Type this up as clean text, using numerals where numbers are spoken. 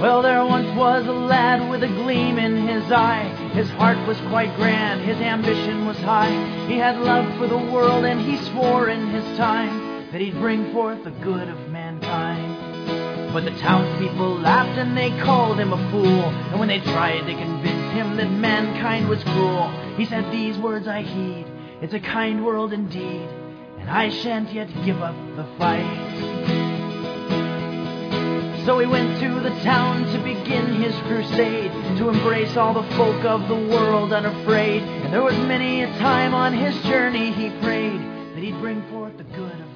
Well, there once was a lad with a gleam in his eye. His heart was quite grand, his ambition was high. He had love for the world, and he swore in his time that he'd bring forth the good of mankind. But the townspeople laughed and they called him a fool, and when they tried to convince him that mankind was cruel, he said, "These words I heed, it's a kind world indeed, and I shan't yet give up the fight." So he went to the town to begin his crusade, to embrace all the folk of the world unafraid. And there was many a time on his journey he prayed that he'd bring forth the good of